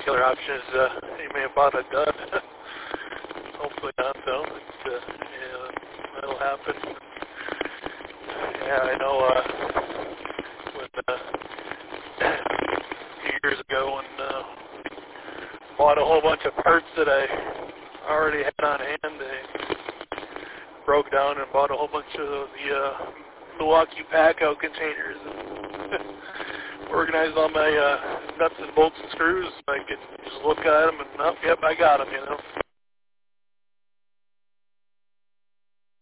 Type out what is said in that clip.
other option is he may have bought a gun. Hopefully not, though. Yeah, that'll happen. Yeah, I know when a few years ago when bought a whole bunch of parts that I already had on hand, I broke down and bought a whole bunch of the Milwaukee pack-out containers and organized all my nuts and bolts and screws. I could just look at them and, oh, yep, I got them, you know.